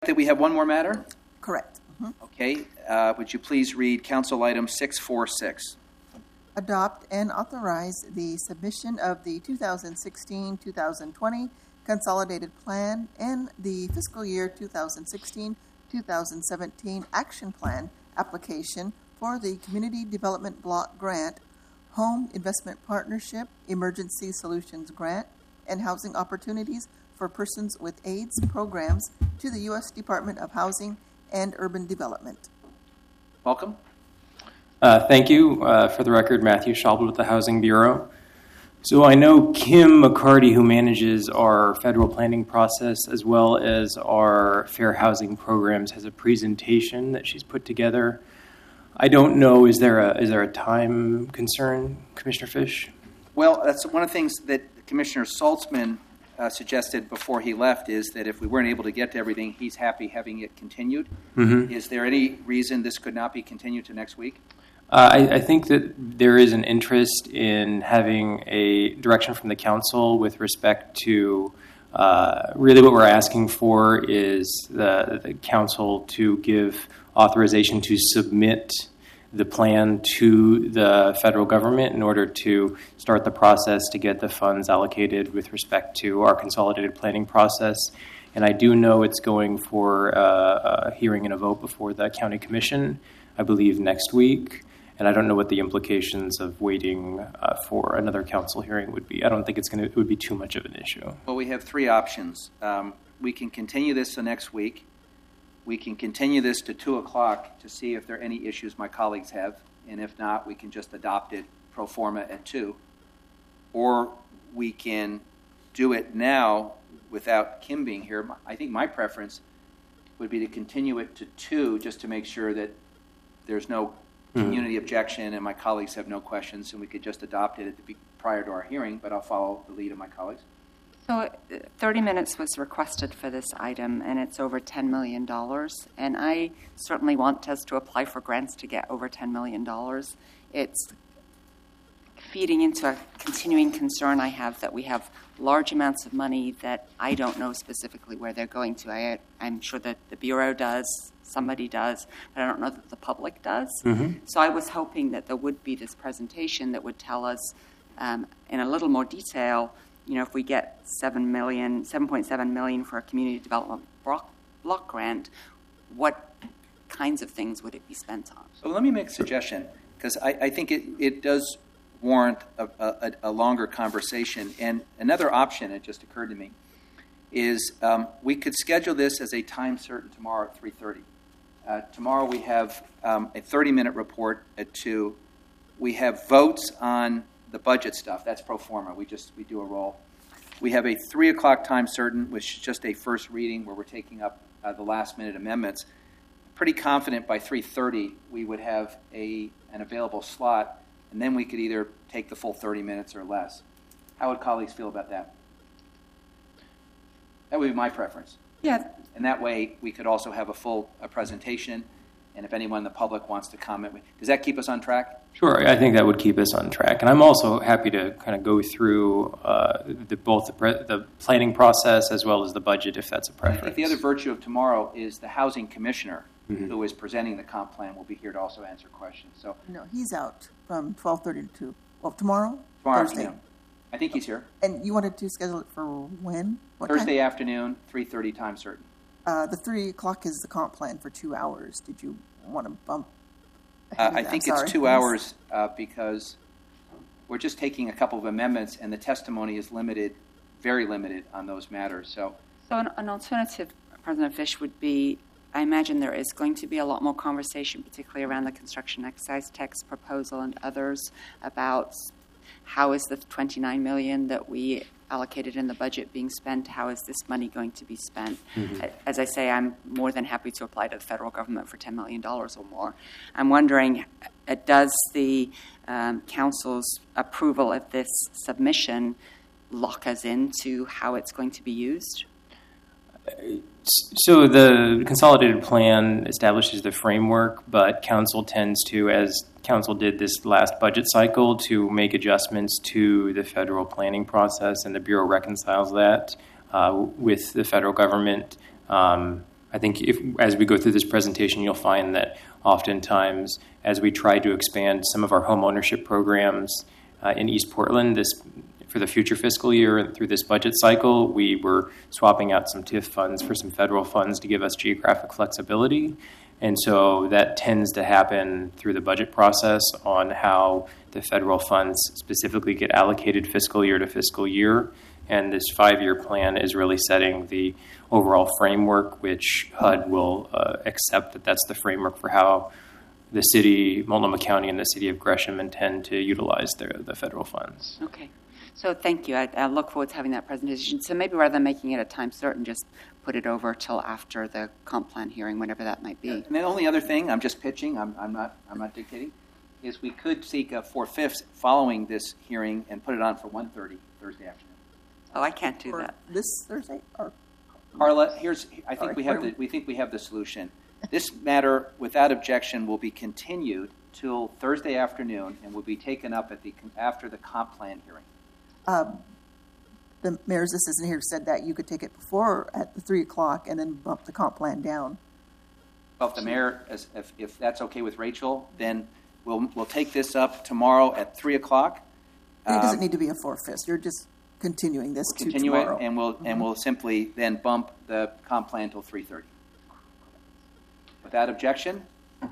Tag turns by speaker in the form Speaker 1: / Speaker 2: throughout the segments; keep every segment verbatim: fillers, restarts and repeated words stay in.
Speaker 1: That we have one more matter?
Speaker 2: Correct. Mm-hmm.
Speaker 1: Okay. Uh, would you please read Council Item six forty-six?
Speaker 2: Adopt and authorize the submission of the two thousand sixteen to two thousand twenty Consolidated Plan and the fiscal year two thousand sixteen to two thousand seventeen Action Plan application for the Community Development Block Grant, Home Investment Partnership, Emergency Solutions Grant, and Housing Opportunities for Persons with AIDS programs to the U S Department of Housing and Urban Development.
Speaker 1: Welcome.
Speaker 3: Uh, thank you. Uh, for the record, Matthew Schaubel with the Housing Bureau. So I know Kim McCarty, who manages our federal planning process as well as our fair housing programs, has a presentation that she's put together. I don't know, is there a, is there a time concern, Commissioner Fish?
Speaker 1: Well, that's one of the things that Commissioner Saltzman uh, suggested before he left, is that if we weren't able to get to everything, he's happy having it continued. Mm-hmm. Is there any reason this could not be continued to next week?
Speaker 3: Uh, I, I think that there is an interest in having a direction from the council with respect to uh, really what we're asking for is the, the council to give authorization to submit the plan to the federal government in order to start the process to get the funds allocated with respect to our consolidated planning process. And I do know it's going for uh, a hearing and a vote before the county commission, I believe next week. And I don't know what the implications of waiting uh, for another council hearing would be. I don't think it's going to, it would be too much of an issue.
Speaker 1: Well, we have three options. Um, we can continue this to next week. We can continue this to two o'clock to see if there are any issues my colleagues have. And if not, we can just adopt it pro forma at two. Or we can do it now without Kim being here. I think my preference would be to continue it to two just to make sure that there's no community mm-hmm. objection and my colleagues have no questions, and we could just adopt it at the, prior to our hearing, but I'll follow the lead of my colleagues.
Speaker 4: So thirty minutes was requested for this item, and it's over ten million dollars. And I certainly want us to apply for grants to get over ten million dollars. It's feeding into a continuing concern I have that we have large amounts of money that I don't know specifically where they're going to. I, I'm sure that the Bureau does, somebody does, but I don't know that the public does. Mm-hmm. So I was hoping that there would be this presentation that would tell us um, in a little more detail, you know, if we get seven million, seven point seven million for a community development block, block grant, what kinds of things would it be spent on?
Speaker 1: So let me make a suggestion, because I, I think it, it does warrant a, a, a longer conversation. And another option, it just occurred to me, is um, we could schedule this as a time certain tomorrow at three thirty. Uh, tomorrow we have um, a thirty-minute report at two. We have votes on the budget stuff. That's pro forma. We just we do a roll. We have a three o'clock time certain, which is just a first reading where we're taking up uh, the last minute amendments. Pretty confident by three thirty we would have a an available slot, and then we could either take the full thirty minutes or less. How would colleagues feel about that? That would be my preference.
Speaker 4: Yeah.
Speaker 1: And that way we could also have a full a presentation, and if anyone in the public wants to comment, does that keep us on track?
Speaker 3: Sure, I think that would keep us on track. And I'm also happy to kind of go through uh, the, both the, pre- the planning process as well as the budget, if that's a preference.
Speaker 1: I think the other virtue of tomorrow is the housing commissioner, mm-hmm. who is presenting the comp plan, will be here to also answer questions. So
Speaker 2: no, he's out from twelve thirty to two. Well, tomorrow?
Speaker 1: Tomorrow
Speaker 2: Thursday.
Speaker 1: afternoon. I think he's here.
Speaker 2: And you wanted to schedule it for when? What
Speaker 1: Thursday
Speaker 2: time?
Speaker 1: afternoon, three thirty time certain.
Speaker 2: Uh, the three o'clock is the comp plan for two hours. Did you want to bump?
Speaker 1: Uh, I think it's two hours uh, because we're just taking a couple of amendments, and the testimony is limited, very limited on those matters. So,
Speaker 4: so an, an alternative, President Fish, would be, I imagine there is going to be a lot more conversation, particularly around the construction excise tax proposal and others, about how is the twenty-nine million dollars that we allocated in the budget being spent? How is this money going to be spent? Mm-hmm. As I say, I'm more than happy to apply to the federal government for ten million dollars or more. I'm wondering, uh, does the um, council's approval of this submission lock us into how it's going to be used?
Speaker 3: So the consolidated plan establishes the framework, but council tends to, as council did this last budget cycle, to make adjustments to the federal planning process, and the Bureau reconciles that uh, with the federal government. Um, I think if, as we go through this presentation, you'll find that oftentimes, as we try to expand some of our home ownership programs uh, in East Portland, this for the future fiscal year and through this budget cycle, we were swapping out some T I F funds for some federal funds to give us geographic flexibility. And so that tends to happen through the budget process on how the federal funds specifically get allocated fiscal year to fiscal year. And this five-year plan is really setting the overall framework, which H U D will uh, accept that that's the framework for how the city, Multnomah County, and the city of Gresham intend to utilize their, the federal funds.
Speaker 4: Okay. So thank you. I, I look forward to having that presentation. So maybe rather than making it a time certain, just put it over till after the comp plan hearing, whenever that might be.
Speaker 1: And the only other thing, I'm just pitching, I'm, I'm not I'm not dictating, is we could seek a four-fifths following this hearing and put it on for one thirty Thursday afternoon.
Speaker 4: Oh, I can't do
Speaker 2: For
Speaker 4: that.
Speaker 2: this Thursday? Or
Speaker 1: Carla, here's I think
Speaker 2: Sorry,
Speaker 1: we have
Speaker 2: where-
Speaker 1: the we think we have the solution. This matter, without objection, will be continued till Thursday afternoon and will be taken up at the after the comp plan hearing.
Speaker 2: um, the mayor's assistant here said that you could take it before at the three o'clock and then bump the comp plan down.
Speaker 1: Well, if the mayor, as- if, if that's okay with Rachel, then we'll we'll take this up tomorrow at three o'clock.
Speaker 2: And it doesn't
Speaker 1: Um,
Speaker 2: need to be a four-fifths. You're just continuing this to
Speaker 1: Continue it,
Speaker 2: tomorrow.
Speaker 1: and we'll and we'll simply then bump the comp plan till three thirty. Without objection.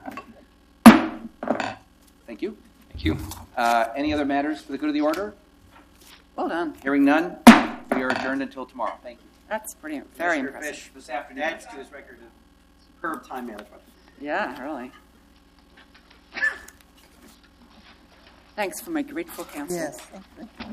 Speaker 1: Thank you.
Speaker 3: Thank you.
Speaker 1: Uh, any other matters for the good of the order?
Speaker 4: Well done.
Speaker 1: Hearing none, we are adjourned until tomorrow. Thank you.
Speaker 4: That's pretty, very
Speaker 5: Commissioner
Speaker 4: impressive.
Speaker 5: Fish this afternoon adds to his record of superb time management.
Speaker 4: Yeah, really. Thanks for my grateful counsel.
Speaker 2: Yes. Thank you.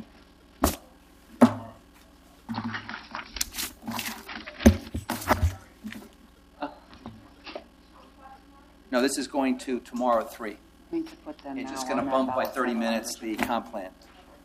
Speaker 1: No, this is going to tomorrow at three.
Speaker 4: I need to put them
Speaker 1: It's
Speaker 4: now
Speaker 1: just going to
Speaker 4: on our
Speaker 1: bump by
Speaker 4: ballot
Speaker 1: thirty
Speaker 4: for
Speaker 1: minutes the
Speaker 4: original.
Speaker 1: comp plan.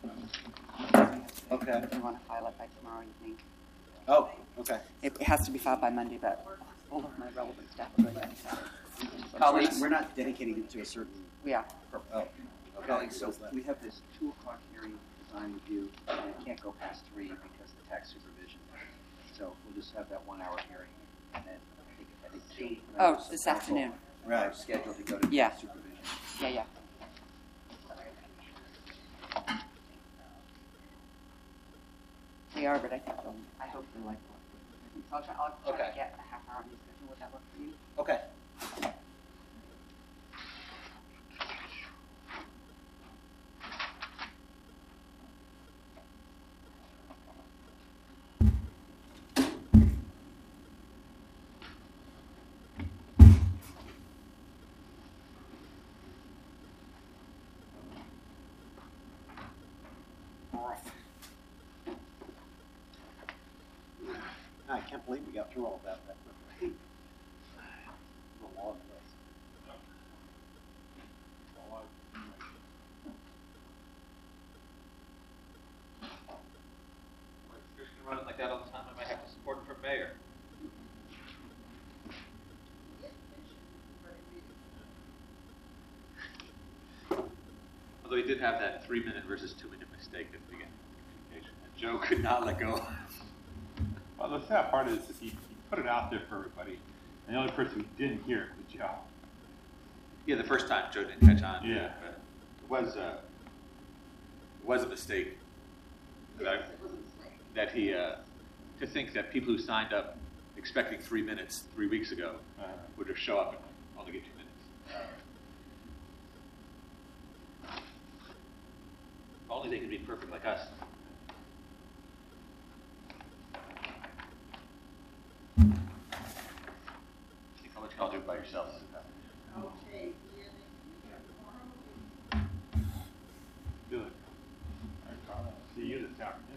Speaker 1: Okay.
Speaker 4: If you want to file it by tomorrow evening.
Speaker 1: Oh, okay.
Speaker 4: It it has to be filed by Monday, but all of my relevant staff are ready.
Speaker 1: Colleagues,
Speaker 5: We're not dedicating it to a certain.
Speaker 4: Yeah.
Speaker 5: purpose. Oh,
Speaker 1: colleagues, so we have this two o'clock hearing design review, and it can't go past three because of the tax supervision. So we'll just have that one hour hearing, and then I think, I think two.
Speaker 4: Oh,
Speaker 1: members of
Speaker 4: this
Speaker 1: council
Speaker 4: afternoon.
Speaker 1: Are scheduled to go to
Speaker 4: Yeah.
Speaker 1: tax supervision.
Speaker 4: Yeah, yeah. They are, but I think they'll, I hope they like it. So I'll try, I'll try
Speaker 1: Okay.
Speaker 4: to get a half hour on the schedule. Would that work for you?
Speaker 1: Okay.
Speaker 5: I can't believe we got through all of that that quickly. A long list.
Speaker 6: If Fish can run it like that all the time, I might have to support him for mayor. Although he did have that three-minute versus two-minute mistake at the beginning of communication that Joe could not let go of.
Speaker 7: Well, the sad part is, is he, he put it out there for everybody, and the only person who didn't hear it was Joe.
Speaker 6: Yeah, the first time Joe didn't catch on.
Speaker 7: Yeah.
Speaker 6: But it was, uh, it was a mistake. That, I- that he, uh, to think that people who signed up expecting three minutes three weeks ago
Speaker 7: Uh,
Speaker 6: would have show up and only get two minutes. If only they could be perfect like us. See how much you all do by yourselves.
Speaker 7: Good. All right, Carla. See you this afternoon.